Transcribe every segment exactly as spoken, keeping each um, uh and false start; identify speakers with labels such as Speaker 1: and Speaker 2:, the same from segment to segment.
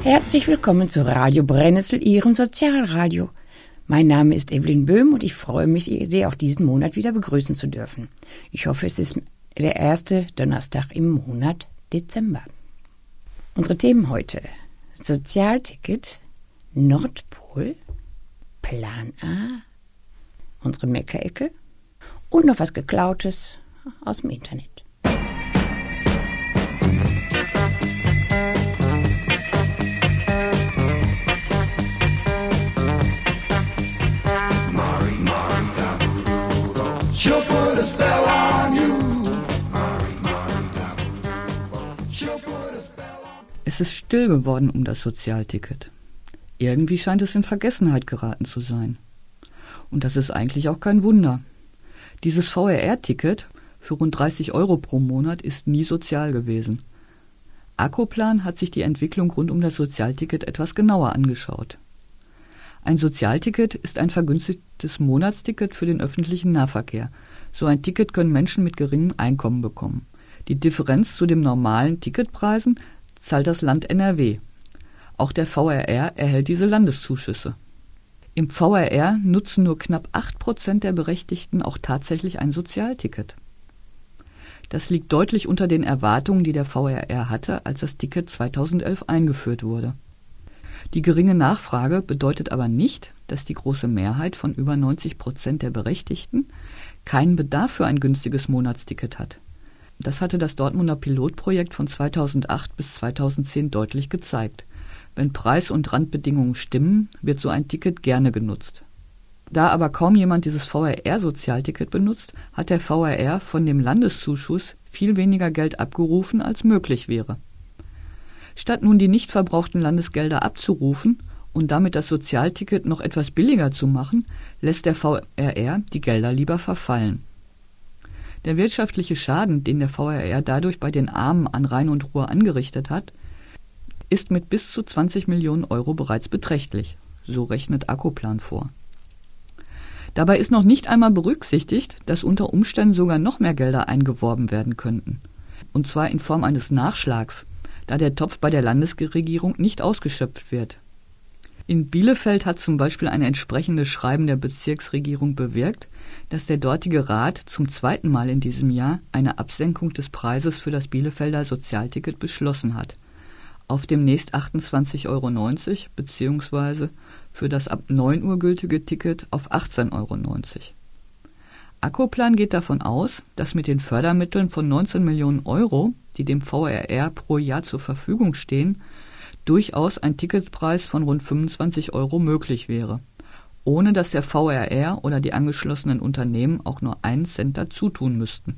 Speaker 1: Herzlich willkommen zu Radio Brennnessel, Ihrem Sozialradio. Mein Name ist Evelyn Böhm und ich freue mich, Sie auch diesen Monat wieder begrüßen zu dürfen. Ich hoffe, es ist der erste Donnerstag im Monat Dezember. Unsere Themen heute: Sozialticket, Nordpol, Plan A, unsere Meckerecke und noch was Geklautes aus dem Internet.
Speaker 2: She'll put a spell on you.
Speaker 3: Es ist still geworden um das Sozialticket. Irgendwie scheint es in Vergessenheit geraten zu sein. Und das ist eigentlich auch kein Wunder. Dieses V R R-Ticket für rund dreißig Euro pro Monat ist nie sozial gewesen. Accoplan hat sich die Entwicklung rund um das Sozialticket etwas genauer angeschaut. Ein Sozialticket ist ein vergünstigtes Monatsticket für den öffentlichen Nahverkehr. So ein Ticket können Menschen mit geringem Einkommen bekommen. Die Differenz zu den normalen Ticketpreisen zahlt das Land N R W. Auch der V R R erhält diese Landeszuschüsse. Im V R R nutzen nur knapp acht Prozent der Berechtigten auch tatsächlich ein Sozialticket. Das liegt deutlich unter den Erwartungen, die der V R R hatte, als das Ticket zweitausendelf eingeführt wurde. Die geringe Nachfrage bedeutet aber nicht, dass die große Mehrheit von über neunzig Prozent der Berechtigten keinen Bedarf für ein günstiges Monatsticket hat. Das hatte das Dortmunder Pilotprojekt von zweitausendacht bis zweitausendzehn deutlich gezeigt. Wenn Preis und Randbedingungen stimmen, wird so ein Ticket gerne genutzt. Da aber kaum jemand dieses V R R-Sozialticket benutzt, hat der V R R von dem Landeszuschuss viel weniger Geld abgerufen, als möglich wäre. Statt nun die nicht verbrauchten Landesgelder abzurufen und damit das Sozialticket noch etwas billiger zu machen, lässt der V R R die Gelder lieber verfallen. Der wirtschaftliche Schaden, den der V R R dadurch bei den Armen an Rhein und Ruhr angerichtet hat, ist mit bis zu zwanzig Millionen Euro bereits beträchtlich. So rechnet Accoplan vor. Dabei ist noch nicht einmal berücksichtigt, dass unter Umständen sogar noch mehr Gelder eingeworben werden könnten. Und zwar in Form eines Nachschlags, da der Topf bei der Landesregierung nicht ausgeschöpft wird. In Bielefeld hat zum Beispiel ein entsprechendes Schreiben der Bezirksregierung bewirkt, dass der dortige Rat zum zweiten Mal in diesem Jahr eine Absenkung des Preises für das Bielefelder Sozialticket beschlossen hat, auf demnächst achtundzwanzig Euro neunzig bzw. für das ab neun Uhr gültige Ticket auf achtzehn Euro neunzig. Accoplan geht davon aus, dass mit den Fördermitteln von neunzehn Millionen Euro, die dem V R R pro Jahr zur Verfügung stehen, durchaus ein Ticketpreis von rund fünfundzwanzig Euro möglich wäre, ohne dass der V R R oder die angeschlossenen Unternehmen auch nur einen Cent dazu tun müssten.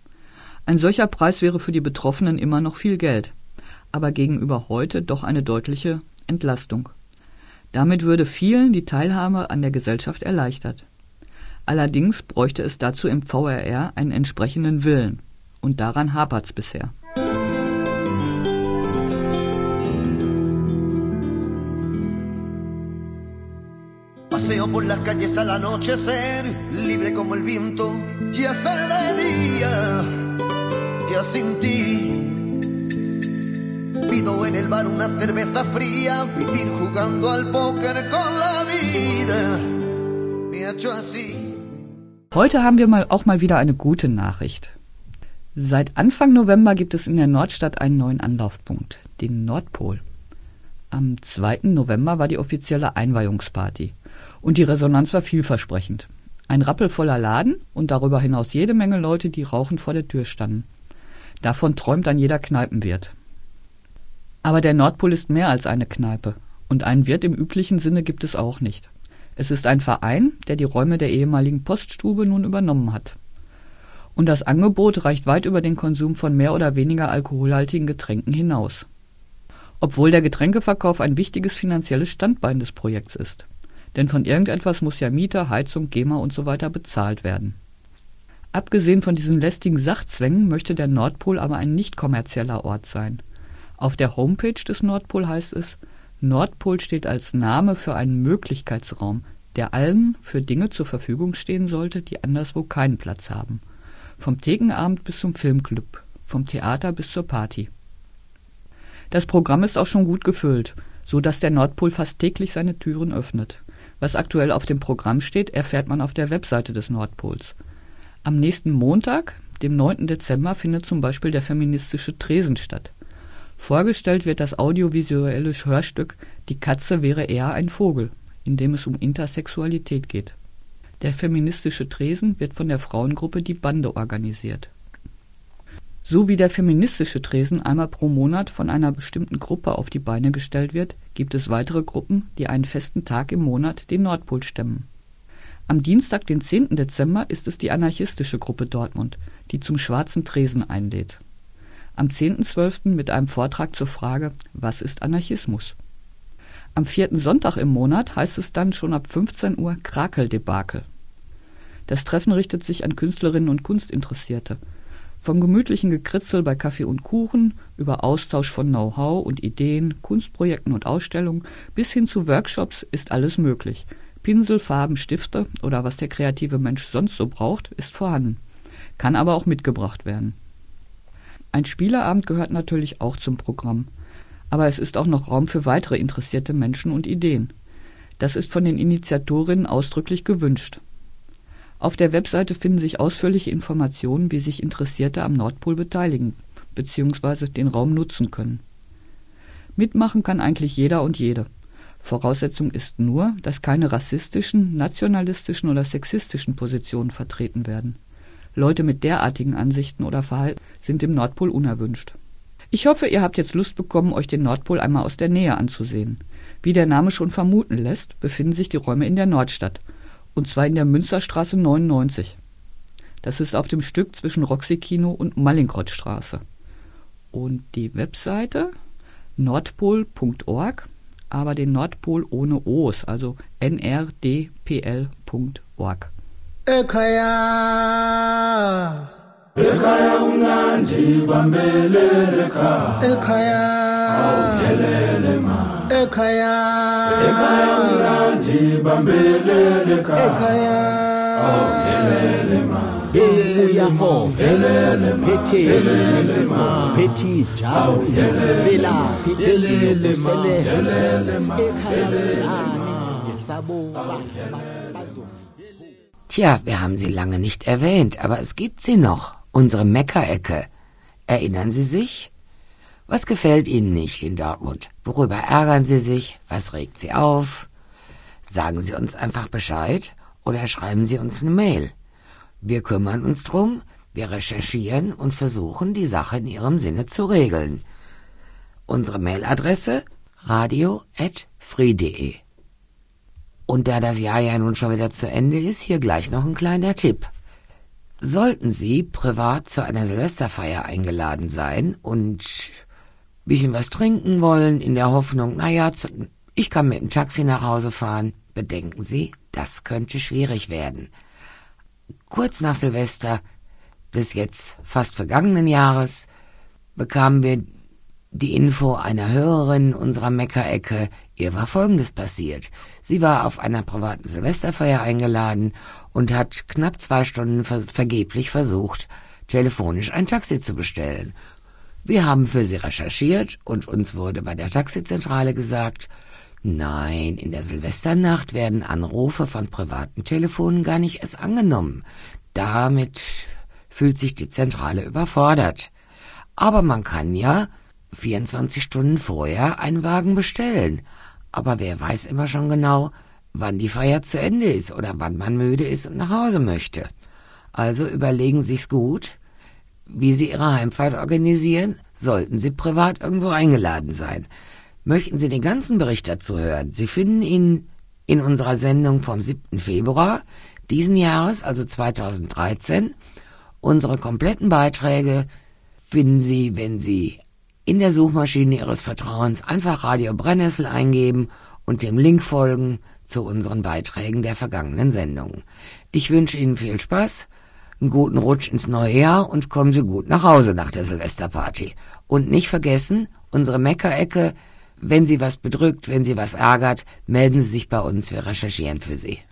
Speaker 3: Ein solcher Preis wäre für die Betroffenen immer noch viel Geld, aber gegenüber heute doch eine deutliche Entlastung. Damit würde vielen die Teilhabe an der Gesellschaft erleichtert. Allerdings bräuchte es dazu im V R R einen entsprechenden Willen. Und daran hapert's bisher.
Speaker 4: Paseo por las calles al anochecer, libre como el viento, ya sale de día, ya sin ti. Pido en el bar una cerveza fría, vivir jugando al póker con la vida, me ha hecho así.
Speaker 3: Heute haben wir mal auch mal wieder eine gute Nachricht. Seit Anfang November gibt es in der Nordstadt einen neuen Anlaufpunkt, den Nordpol. Am zweiten November war die offizielle Einweihungsparty und die Resonanz war vielversprechend. Ein rappelvoller Laden und darüber hinaus jede Menge Leute, die rauchend vor der Tür standen. Davon träumt dann jeder Kneipenwirt. Aber der Nordpol ist mehr als eine Kneipe und einen Wirt im üblichen Sinne gibt es auch nicht. Es ist ein Verein, der die Räume der ehemaligen Poststube nun übernommen hat. Und das Angebot reicht weit über den Konsum von mehr oder weniger alkoholhaltigen Getränken hinaus. Obwohl der Getränkeverkauf ein wichtiges finanzielles Standbein des Projekts ist. Denn von irgendetwas muss ja Miete, Heizung, GEMA und so weiter bezahlt werden. Abgesehen von diesen lästigen Sachzwängen möchte der Nordpol aber ein nicht kommerzieller Ort sein. Auf der Homepage des Nordpol heißt es: Nordpol steht als Name für einen Möglichkeitsraum, der allen für Dinge zur Verfügung stehen sollte, die anderswo keinen Platz haben. Vom Thekenabend bis zum Filmclub, vom Theater bis zur Party. Das Programm ist auch schon gut gefüllt. so dass der Nordpol fast täglich seine Türen öffnet. Was aktuell auf dem Programm steht, erfährt man auf der Webseite des Nordpols. Am nächsten Montag, dem neunten Dezember, findet zum Beispiel der feministische Tresen statt. Vorgestellt wird das audiovisuelle Hörstück »Die Katze wäre eher ein Vogel«, in dem es um Intersexualität geht. Der feministische Tresen wird von der Frauengruppe Die Bande organisiert. So wie der feministische Tresen einmal pro Monat von einer bestimmten Gruppe auf die Beine gestellt wird, gibt es weitere Gruppen, die einen festen Tag im Monat den Nordpol stemmen. Am Dienstag, den zehnten Dezember, ist es die anarchistische Gruppe Dortmund, die zum Schwarzen Tresen einlädt. Am zehnten zwölften mit einem Vortrag zur Frage, was ist Anarchismus? Am vierten Sonntag im Monat heißt es dann schon ab fünfzehn Uhr Krakeldebakel. Das Treffen richtet sich an Künstlerinnen und Kunstinteressierte. Vom gemütlichen Gekritzel bei Kaffee und Kuchen über Austausch von Know-how und Ideen, Kunstprojekten und Ausstellungen bis hin zu Workshops ist alles möglich. Pinsel, Farben, Stifte oder was der kreative Mensch sonst so braucht, ist vorhanden. Kann aber auch mitgebracht werden. Ein Spieleabend gehört natürlich auch zum Programm. Aber es ist auch noch Raum für weitere interessierte Menschen und Ideen. Das ist von den Initiatorinnen ausdrücklich gewünscht. Auf der Webseite finden sich ausführliche Informationen, wie sich Interessierte am Nordpol beteiligen bzw. den Raum nutzen können. Mitmachen kann eigentlich jeder und jede. Voraussetzung ist nur, dass keine rassistischen, nationalistischen oder sexistischen Positionen vertreten werden. Leute mit derartigen Ansichten oder Verhalten sind im Nordpol unerwünscht. Ich hoffe, ihr habt jetzt Lust bekommen, euch den Nordpol einmal aus der Nähe anzusehen. Wie der Name schon vermuten lässt, befinden sich die Räume in der Nordstadt. Und zwar in der Münsterstraße neunundneunzig. Das ist auf dem Stück zwischen Roxy-Kino und Mallinckrodtstraße. Und die Webseite nordpol punkt org, aber den Nordpol ohne O's, also n r d p l punkt org.
Speaker 2: Ekhaya Ekhaya umnandi bambelele ekhaya Ekhaya awuhelele ma Ekhaya Ekhaya umnandi bambelele ekhaya awuhelele ma
Speaker 5: Buya ho helele phethele ma phethi jawo sela phethele sele helele ma ekhaya sabo bazo.
Speaker 6: Tja, wir haben sie lange nicht erwähnt, aber es gibt sie noch, unsere Meckerecke. Erinnern Sie sich? Was gefällt Ihnen nicht in Dortmund? Worüber ärgern Sie sich? Was regt Sie auf? Sagen Sie uns einfach Bescheid oder schreiben Sie uns eine Mail. Wir kümmern uns drum, wir recherchieren und versuchen, die Sache in Ihrem Sinne zu regeln. Unsere Mailadresse radio at free punkt de. Und da das Jahr ja nun schon wieder zu Ende ist, hier gleich noch ein kleiner Tipp. Sollten Sie privat zu einer Silvesterfeier eingeladen sein und ein bisschen was trinken wollen, in der Hoffnung, naja, ich kann mit dem Taxi nach Hause fahren, bedenken Sie, das könnte schwierig werden. Kurz nach Silvester des jetzt fast vergangenen Jahres bekamen wir die Info einer Hörerin unserer Meckerecke, ihr war Folgendes passiert. Sie war auf einer privaten Silvesterfeier eingeladen und hat knapp zwei Stunden ver- vergeblich versucht, telefonisch ein Taxi zu bestellen. Wir haben für sie recherchiert und uns wurde bei der Taxizentrale gesagt, nein, in der Silvesternacht werden Anrufe von privaten Telefonen gar nicht erst angenommen. Damit fühlt sich die Zentrale überfordert. Aber man kann ja vierundzwanzig Stunden vorher einen Wagen bestellen. Aber wer weiß immer schon genau, wann die Feier zu Ende ist oder wann man müde ist und nach Hause möchte. Also überlegen Sich's gut, wie Sie Ihre Heimfahrt organisieren, sollten Sie privat irgendwo eingeladen sein. Möchten Sie den ganzen Bericht dazu hören? Sie finden ihn in unserer Sendung vom siebten Februar diesen Jahres, also zweitausenddreizehn. Unsere kompletten Beiträge finden Sie, wenn Sie in der Suchmaschine Ihres Vertrauens einfach Radio Brennnessel eingeben und dem Link folgen zu unseren Beiträgen der vergangenen Sendungen. Ich wünsche Ihnen viel Spaß, einen guten Rutsch ins neue Jahr und kommen Sie gut nach Hause nach der Silvesterparty. Und nicht vergessen, unsere Meckerecke, wenn Sie was bedrückt, wenn Sie was ärgert, melden Sie sich bei uns, wir recherchieren für Sie.